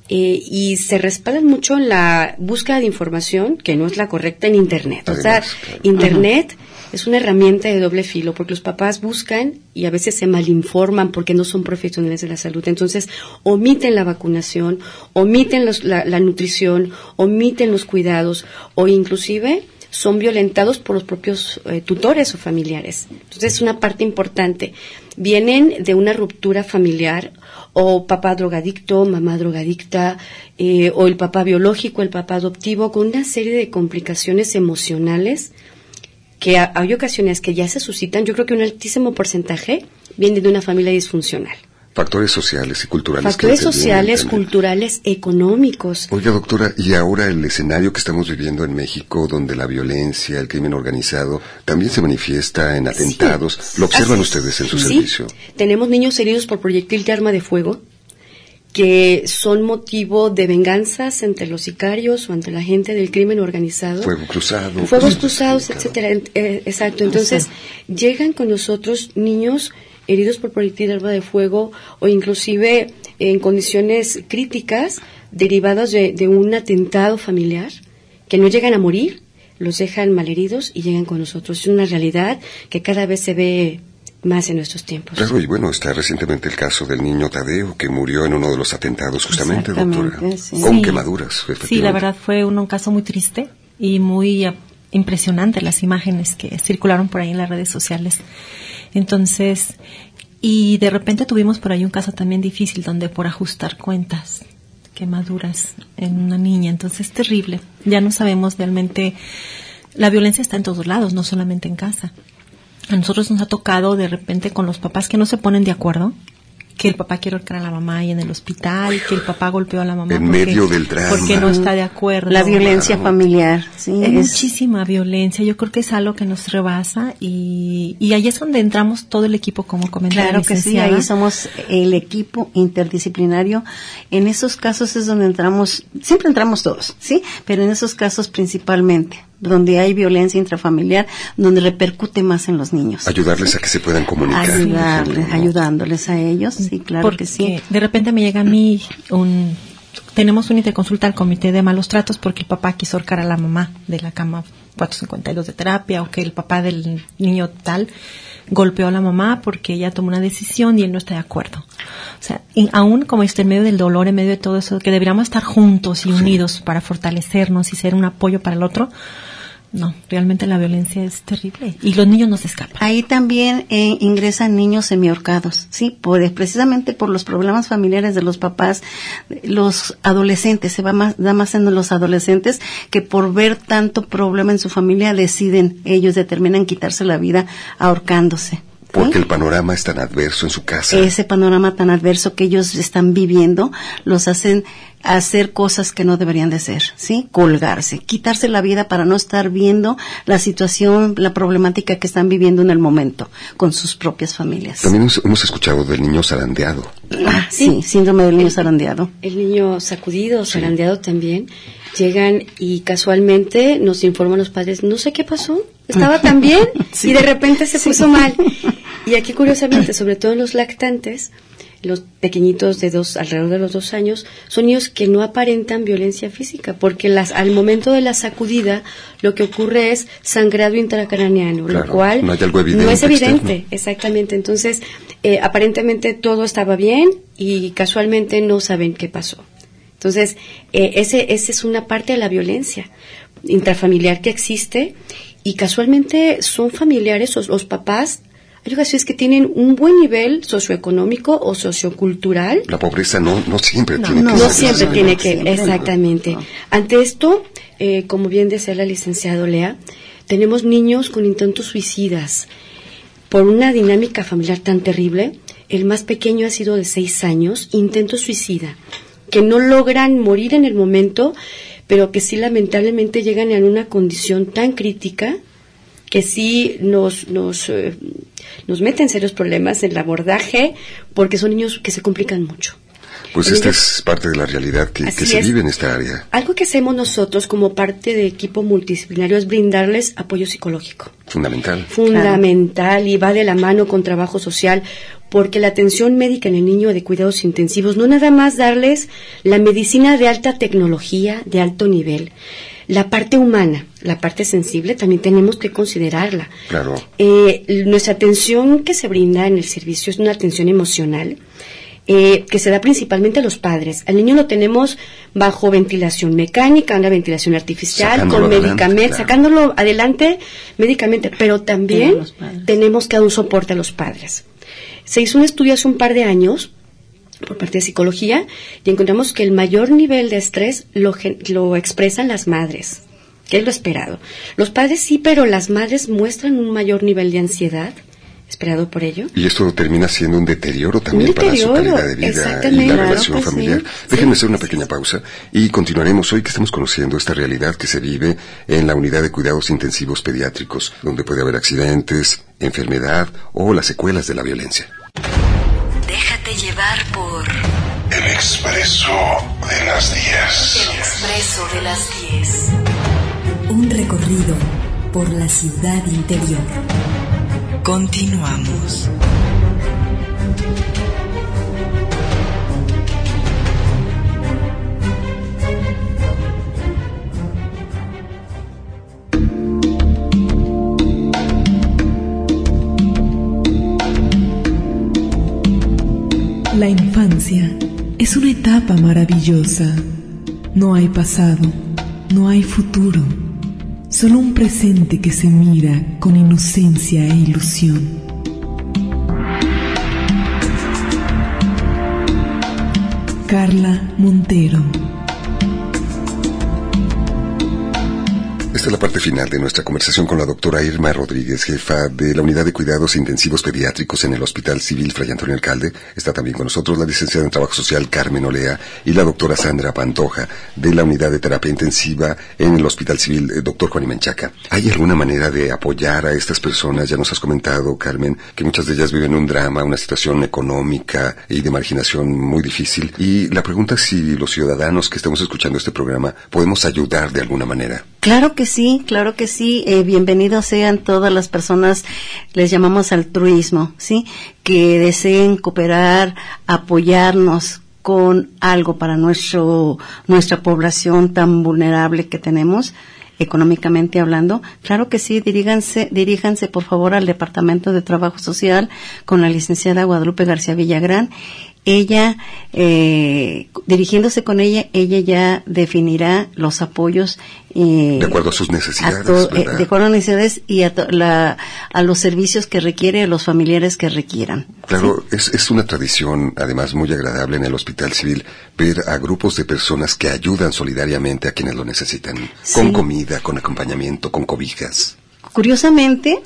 y se respaldan mucho en la búsqueda de información que no es la correcta en Internet. Además, o sea, claro. Internet es una herramienta de doble filo porque los papás buscan y a veces se malinforman porque no son profesionales de la salud. Entonces, omiten la vacunación, omiten la nutrición, omiten los cuidados o inclusive son violentados por los propios tutores o familiares. Entonces, es una parte importante. Vienen de una ruptura familiar o papá drogadicto, mamá drogadicta, o el papá biológico, el papá adoptivo, con una serie de complicaciones emocionales que hay ocasiones que ya se suscitan. Yo creo que un altísimo porcentaje viene de una familia disfuncional. Factores sociales y culturales. Factores sociales, culturales, económicos. Oiga, doctora, y ahora el escenario que estamos viviendo en México, donde la violencia, el crimen organizado, también se manifiesta en atentados. Sí. ¿Lo observan ustedes en su servicio? Tenemos niños heridos por proyectil de arma de fuego, que son motivo de venganzas entre los sicarios o entre la gente del crimen organizado. Fuegos cruzados, etcétera. Exacto. Entonces, llegan con nosotros niños heridos por proyectil de arma de fuego o inclusive en condiciones críticas derivadas de un atentado familiar, que no llegan a morir, los dejan malheridos y llegan con nosotros. Es una realidad que cada vez se ve más en nuestros tiempos. Claro, y bueno, está recientemente el caso del niño Tadeo, que murió en uno de los atentados justamente, doctora, con quemaduras, efectivamente. Sí, la verdad fue un caso muy triste y muy impresionante las imágenes que circularon por ahí en las redes sociales. Entonces, y de repente tuvimos por ahí un caso también difícil donde por ajustar cuentas, quemaduras en una niña. Entonces es terrible. Ya no sabemos realmente, la violencia está en todos lados, no solamente en casa. A nosotros nos ha tocado de repente con los papás que no se ponen de acuerdo que el papá quiere ahorcar a la mamá y en el hospital, que el papá golpeó a la mamá en medio del drama, porque no está de acuerdo. La violencia familiar, sí, es muchísima violencia. Yo creo que es algo que nos rebasa y ahí es donde entramos todo el equipo, como comentaba. Claro que sí, ahí somos el equipo interdisciplinario. En esos casos es donde entramos, siempre entramos todos, sí, pero en esos casos principalmente, donde hay violencia intrafamiliar, donde repercute más en los niños. Ayudarles a que se puedan comunicar. Ayudándoles a ellos, sí, claro. Porque que sí. De repente me llega a mí tenemos una interconsulta al comité de malos tratos porque el papá quiso ahorcar a la mamá de la cama 452 de terapia, o que el papá del niño tal golpeó a la mamá porque ella tomó una decisión y él no está de acuerdo. O sea, y aún como está en medio del dolor, en medio de todo eso, que deberíamos estar juntos y unidos para fortalecernos y ser un apoyo para el otro. No, realmente la violencia es terrible y los niños no se escapan. Ahí también ingresan niños semiahorcados, sí, precisamente por los problemas familiares de los papás, los adolescentes, da más en los adolescentes que por ver tanto problema en su familia determinan quitarse la vida ahorcándose. Porque el panorama es tan adverso en su casa. Ese panorama tan adverso que ellos están viviendo los hacen hacer cosas que no deberían de ser, ¿sí? Colgarse, quitarse la vida para no estar viendo la situación, la problemática que están viviendo en el momento con sus propias familias. También hemos escuchado del niño zarandeado. Sí, síndrome del niño zarandeado. El niño sacudido, zarandeado también. Llegan y casualmente nos informan los padres, no sé qué pasó, estaba tan bien y de repente se puso mal. Y aquí curiosamente, sobre todo en los lactantes, los pequeñitos alrededor de los 2 años, son niños que no aparentan violencia física, porque al momento de la sacudida, lo que ocurre es sangrado intracraneano, claro, lo cual no es evidente, exactamente. Entonces, aparentemente todo estaba bien y casualmente no saben qué pasó. Entonces, esa es una parte de la violencia intrafamiliar que existe y casualmente son familiares, los papás. Hay ocasiones que tienen un buen nivel socioeconómico o sociocultural. La pobreza no siempre tiene que exactamente. No. Ante esto, como bien decía la licenciada Lea, tenemos niños con intentos suicidas. Por una dinámica familiar tan terrible, el más pequeño ha sido de 6 años, intento suicida, que no logran morir en el momento, pero que sí lamentablemente llegan a una condición tan crítica que sí nos mete en serios problemas en el abordaje, porque son niños que se complican mucho. Pues esta es parte de la realidad que se vive en esta área. Algo que hacemos nosotros como parte de equipo multidisciplinario es brindarles apoyo psicológico. Fundamental, y va de la mano con trabajo social, porque la atención médica en el niño de cuidados intensivos no nada más darles la medicina de alta tecnología, de alto nivel. La parte humana, la parte sensible, también tenemos que considerarla. Claro. Nuestra atención que se brinda en el servicio es una atención emocional, que se da principalmente a los padres. Al niño lo tenemos bajo ventilación mecánica, una ventilación artificial, con medicamentos, sacándolo adelante médicamente, pero también tenemos que dar un soporte a los padres. Se hizo un estudio hace un par de años por parte de psicología y encontramos que el mayor nivel de estrés lo expresan las madres, que es lo esperado. Los padres sí, pero las madres muestran un mayor nivel de ansiedad esperado por ello. Y esto termina siendo un deterioro también para su calidad de vida y la relación familiar. Déjenme hacer una pequeña pausa y continuaremos hoy que estamos conociendo esta realidad que se vive en la unidad de cuidados intensivos pediátricos, donde puede haber accidentes, enfermedad o las secuelas de la violencia. Déjate llevar por El Expreso de las 10. El Expreso de las 10. Un recorrido por la ciudad interior. Continuamos. La infancia es una etapa maravillosa. No hay pasado, no hay futuro, solo un presente que se mira con inocencia e ilusión. Carla Montero. Esta es la parte final de nuestra conversación con la doctora Irma Rodríguez, jefa de la Unidad de Cuidados Intensivos Pediátricos en el Hospital Civil Fray Antonio Alcalde. Está también con nosotros la licenciada en Trabajo Social Carmen Olea y la doctora Sandra Pantoja de la Unidad de Terapia Intensiva en el Hospital Civil Dr. Juan y Menchaca. ¿Hay alguna manera de apoyar a estas personas? Ya nos has comentado, Carmen, que muchas de ellas viven un drama, una situación económica y de marginación muy difícil. Y la pregunta es si los ciudadanos que estamos escuchando este programa podemos ayudar de alguna manera. Claro que sí. Bienvenidos sean todas las personas, les llamamos altruismo, ¿sí? Que deseen cooperar, apoyarnos con algo para nuestra población tan vulnerable que tenemos, económicamente hablando. Claro que sí, diríjanse por favor al Departamento de Trabajo Social con la licenciada Guadalupe García Villagrán. Ella, dirigiéndose con ella ya definirá los apoyos de acuerdo a sus necesidades, de acuerdo a las necesidades y a los servicios que requiere, a los familiares que requieran. Claro, ¿sí? Es una tradición, además muy agradable en el Hospital Civil, ver a grupos de personas que ayudan solidariamente a quienes lo necesitan, sí, con comida, con acompañamiento, con cobijas. Curiosamente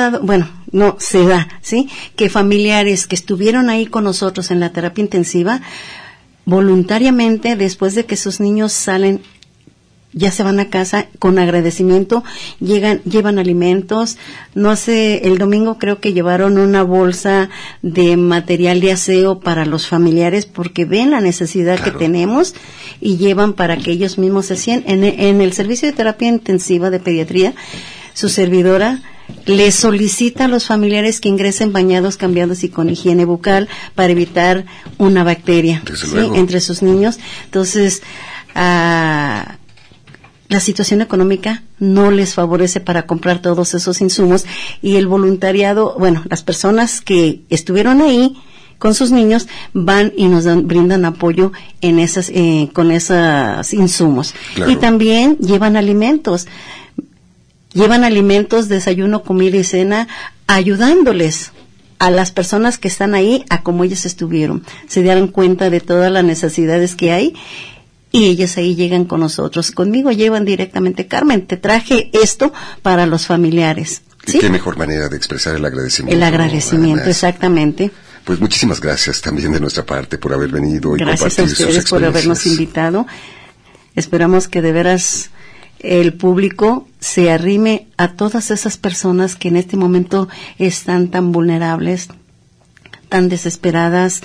se da, ¿sí? Que familiares que estuvieron ahí con nosotros en la terapia intensiva, voluntariamente, después de que sus niños salen, ya se van a casa con agradecimiento, llevan alimentos. No sé, el domingo creo que llevaron una bolsa de material de aseo para los familiares porque ven la necesidad que tenemos y llevan para que ellos mismos se sientan. En el servicio de terapia intensiva de pediatría, su servidora les solicita a los familiares que ingresen bañados, cambiados y con higiene bucal para evitar una bacteria, ¿sí?, entre sus niños. Entonces, la situación económica no les favorece para comprar todos esos insumos y el voluntariado, las personas que estuvieron ahí con sus niños van y nos brindan apoyo en con esos insumos. Claro. Y también llevan alimentos, desayuno, comida y cena, ayudándoles a las personas que están ahí a como ellos estuvieron. Se dieron cuenta de todas las necesidades que hay y ellas ahí llegan con nosotros. Conmigo llevan directamente, Carmen, te traje esto para los familiares. ¿Sí? Qué mejor manera de expresar el agradecimiento. El agradecimiento, exactamente. Pues muchísimas gracias también de nuestra parte por haber venido y gracias compartir sus experiencias. Gracias a ustedes por habernos invitado. Esperamos que de veras el público se arrime a todas esas personas que en este momento están tan vulnerables, tan desesperadas,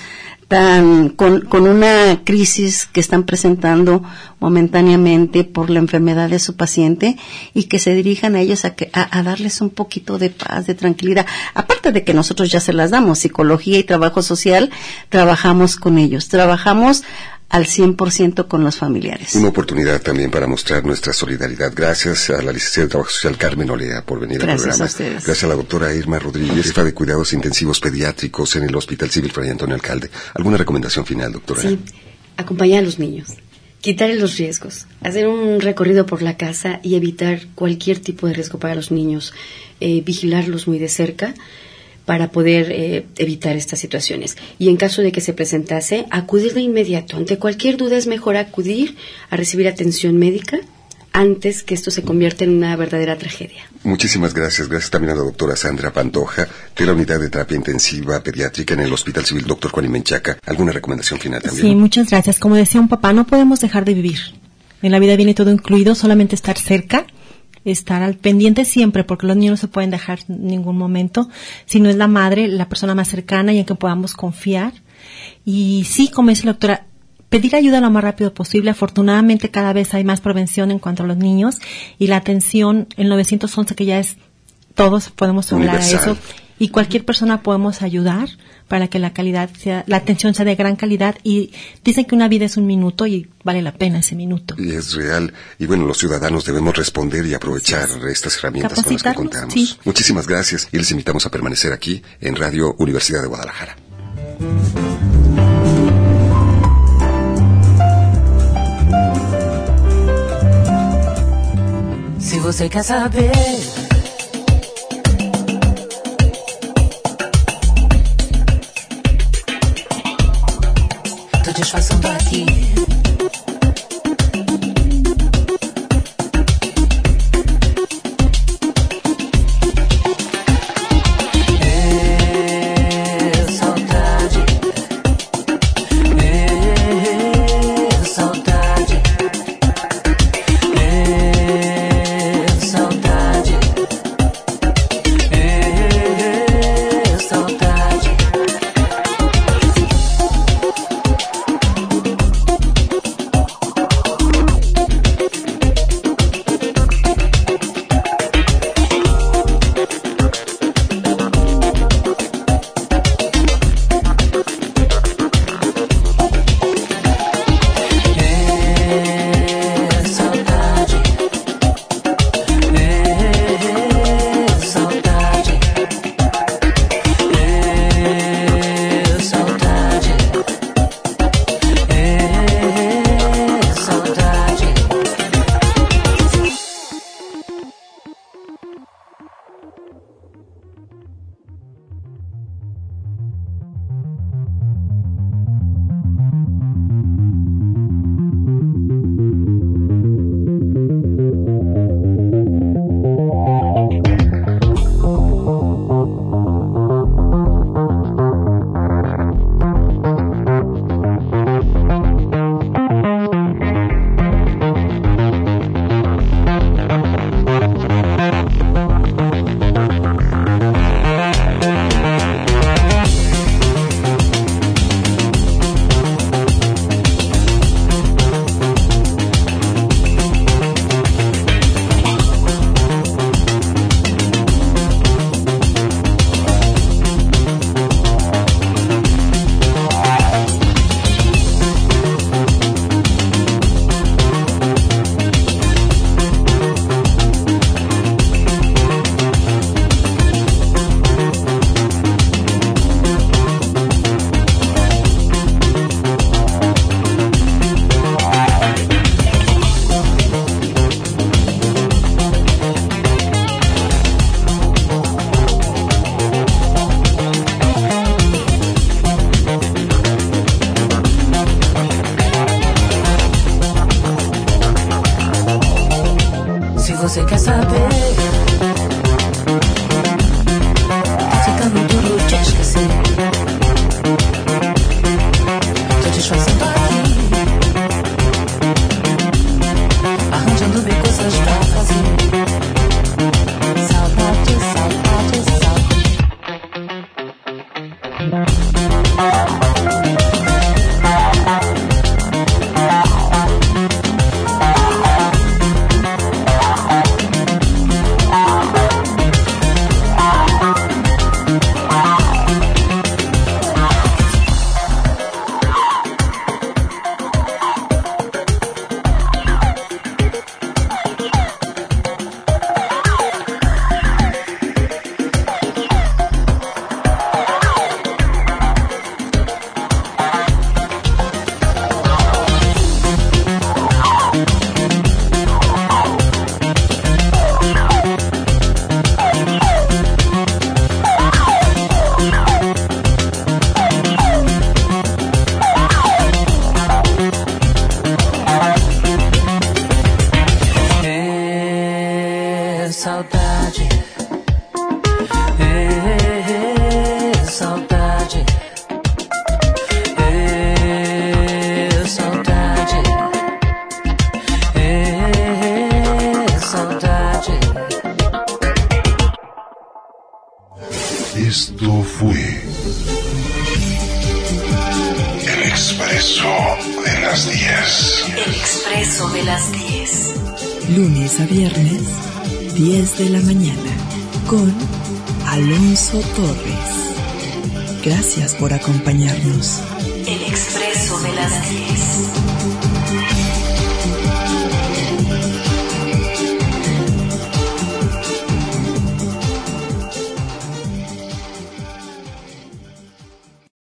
con una crisis que están presentando momentáneamente por la enfermedad de su paciente y que se dirijan a ellos a darles un poquito de paz, de tranquilidad. Aparte de que nosotros ya se las damos, psicología y trabajo social, trabajamos con ellos, trabajamos al 100% con los familiares. Una oportunidad también para mostrar nuestra solidaridad. Gracias a la licenciada de Trabajo Social Carmen Olea por venir al programa. Gracias a ustedes. Gracias a la doctora Irma Rodríguez, jefa de Cuidados Intensivos Pediátricos en el Hospital Civil Fray Antonio Alcalde. ¿Alguna recomendación final, doctora? Sí, acompañar a los niños, quitarles los riesgos, hacer un recorrido por la casa y evitar cualquier tipo de riesgo para los niños, vigilarlos muy de cerca para poder evitar estas situaciones. Y en caso de que se presentase, acudir de inmediato. Ante cualquier duda es mejor acudir a recibir atención médica antes que esto se convierta en una verdadera tragedia. Muchísimas gracias. Gracias también a la doctora Sandra Pantoja de la Unidad de Terapia Intensiva Pediátrica en el Hospital Civil Dr. Juan y Menchaca. ¿Alguna recomendación final también? Sí, muchas gracias. Como decía un papá, no podemos dejar de vivir. En la vida viene todo incluido, solamente estar cerca, estar al pendiente siempre, porque los niños no se pueden dejar en ningún momento, si no es la madre, la persona más cercana y en que podamos confiar. Y sí, como dice la doctora, pedir ayuda lo más rápido posible. Afortunadamente cada vez hay más prevención en cuanto a los niños y la atención, el 911, que ya es, todos podemos hablar de eso, y cualquier persona podemos ayudar para que la atención sea de gran calidad, y dicen que una vida es un minuto y vale la pena ese minuto. Y es real, y los ciudadanos debemos responder y aprovechar estas herramientas con las que contamos. Sí. Muchísimas gracias y les invitamos a permanecer aquí en Radio Universidad de Guadalajara. Se você quer saber, tô disfarçando aqui. Esto fue El Expreso de las 10. El Expreso de las 10. Lunes a viernes, 10 de la mañana, con Alonso Torres. Gracias por acompañarnos. El Expreso de las 10.